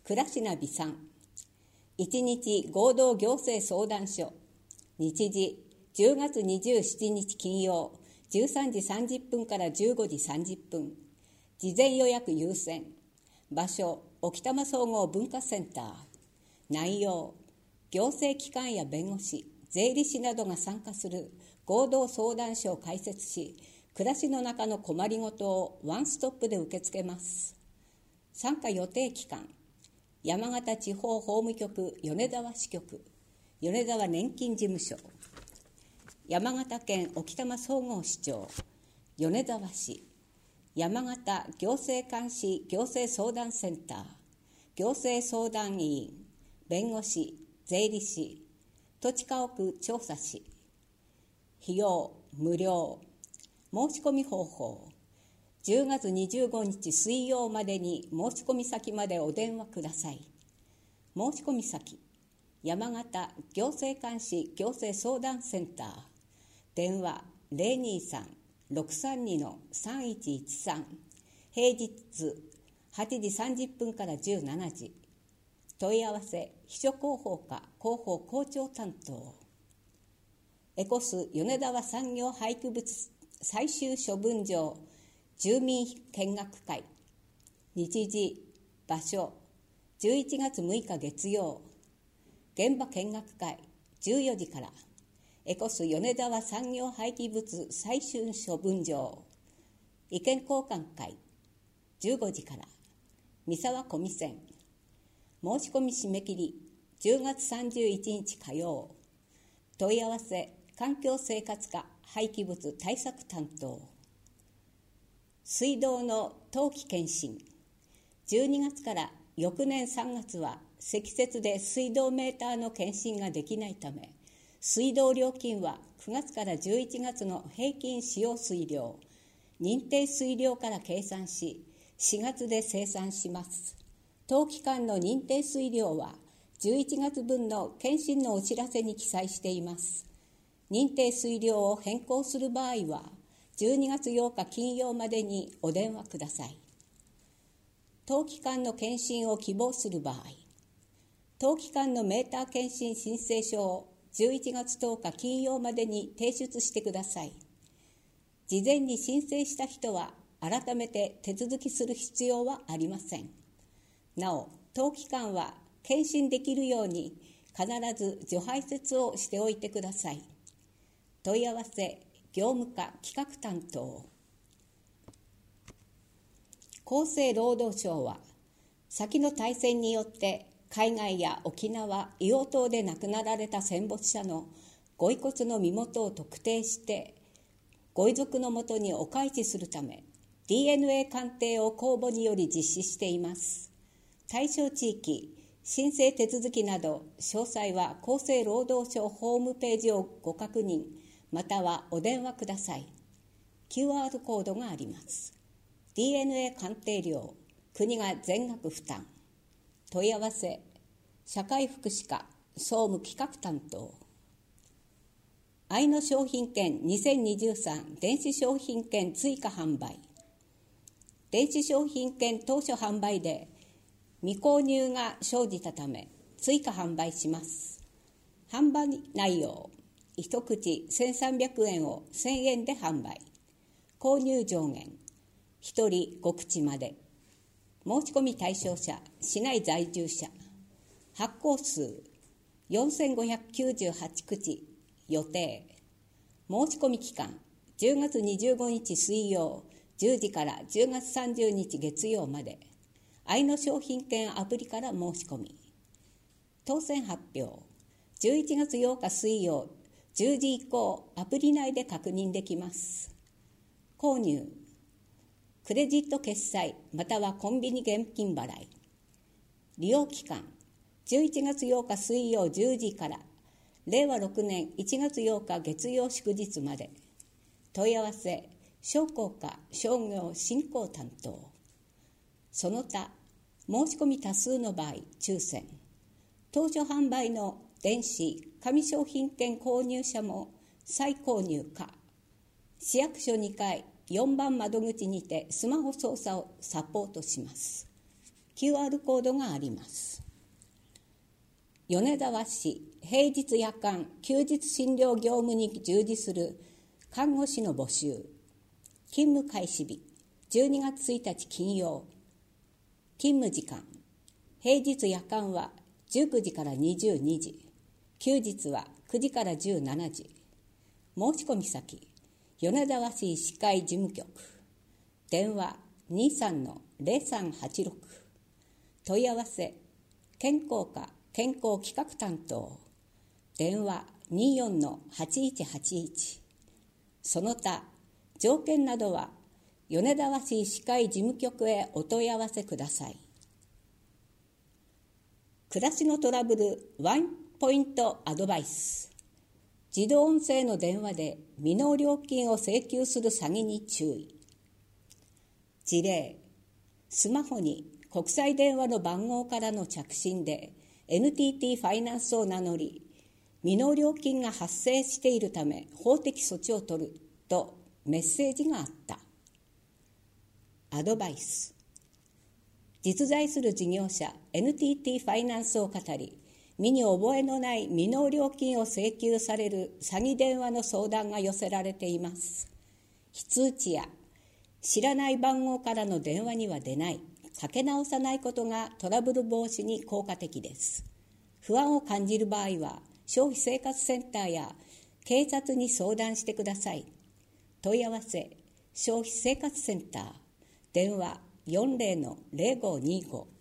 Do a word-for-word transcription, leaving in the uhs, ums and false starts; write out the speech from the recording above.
倉科美さん。一日合同行政相談所。日時じゅうがつにじゅうしちにち金曜じゅうさんじさんじゅっぷんからじゅうごじさんじゅっぷん。事前予約優先。場所沖多摩総合文化センター。内容行政機関や弁護士、税理士などが参加する合同相談所を開設し、暮らしの中の困りごとをワンストップで受け付けます。参加予定期間、山形地方法務局米沢支局、米沢年金事務所、山形県沖多摩総合支庁、米沢市、山形行政監視行政相談センター、行政相談委員、弁護士、税理士、土地家屋調査士。費用無料。申し込み方法、じゅうがつにじゅうごにち水曜までに申し込み先までお電話ください。申し込み先、山形行政監視行政相談センター、電話 ゼロにさん ろくさんに さんいちいちさん、平日はちじさんじゅっぷんからじゅうしちじ。問い合わせ秘書広報課広報校長担当。エコス米沢産業廃棄物最終処分場住民見学会。日時場所じゅういちがつむいか月曜。現場見学会じゅうよじから。エコス米沢産業廃棄物最終処分場意見交換会じゅうごじから。三沢小見線。申し込み締め切りじゅうがつさんじゅういちにち火曜。問い合わせ環境生活課廃棄物対策担当。水道の冬季検診。じゅうにがつから翌年さんがつは積雪で水道メーターの検診ができないため、水道料金はくがつからじゅういちがつの平均使用水量、認定水量から計算し、しがつで精算します。当期間の認定水量はじゅういちがつぶんの検診のお知らせに記載しています。認定水量を変更する場合はじゅうにがつようか金曜までにお電話ください。当期間の検診を希望する場合、当期間のメーター検診申請書をじゅういちがつとおか金曜までに提出してください。事前に申請した人は改めて手続きする必要はありません。なお、当期間は検診できるように必ず除排雪をしておいてください。問い合わせ業務課企画担当。厚生労働省は先の大戦によって海外や沖縄、硫黄島で亡くなられた戦没者のご遺骨の身元を特定してご遺族のもとにお返しするため ディーエヌエー 鑑定を公募により実施しています。対象地域、申請手続きなど詳細は厚生労働省ホームページをご確認またはお電話ください。 キューアール コードがあります。 ディーエヌエー 鑑定料、国が全額負担。問い合わせ社会福祉課総務企画担当。愛の商品券にせんにじゅうさん電子商品券追加販売。電子商品券当初販売で未購入が生じたため追加販売します。販売内容、一口せんさんびゃくえんをせんえんで販売。購入上限ひとりご口まで。申し込み対象者、市内在住者。発行数よんせんごひゃくきゅうじゅうはち口。予定申し込み期間じゅうがつにじゅうごにち水曜じゅうじからじゅうがつさんじゅうにち月曜まで。愛の商品券アプリから申し込み。当選発表じゅういちがつようか水曜じゅうじ以降アプリ内で確認できます。購入クレジット決済またはコンビニ現金払い。利用期間じゅういちがつようか水曜じゅうじかられいわろくねんいちがつようか月曜祝日まで。問い合わせ商工課商業振興担当。その他申し込み多数の場合抽選。当初販売の電子紙商品券購入者も再購入可。市役所にかいよんばん窓口にてスマホ操作をサポートします。 キューアール コードがあります。米沢市平日夜間休日診療業務に従事する看護師の募集。勤務開始日じゅうにがつついたち金曜。勤務時間平日夜間はじゅうくじからにじゅうにじ、休日はくじからじゅうしちじ。申し込み先米沢市医師会事務局。電話 にじゅうさんのゼロさんはちろく。問い合わせ健康課健康企画担当。電話 にじゅうよんのはちいちはちいち。その他条件などは米沢市医師会事務局へお問い合わせください。暮らしのトラブルワンポイントアドバイス。自動音声の電話で未納料金を請求する詐欺に注意。事例、スマホに国際電話の番号からの着信で エヌティーティー ファイナンスを名乗り、未納料金が発生しているため法的措置を取るとメッセージがあった。アドバイス。実在する事業者 エヌティーティー ファイナンスを語り、身に覚えのない未納料金を請求される詐欺電話の相談が寄せられています。非通知や知らない番号からの電話には出ない、かけ直さないことがトラブル防止に効果的です。不安を感じる場合は消費生活センターや警察に相談してください。問い合わせ消費生活センター。電話よんじゅうのゼロごにご。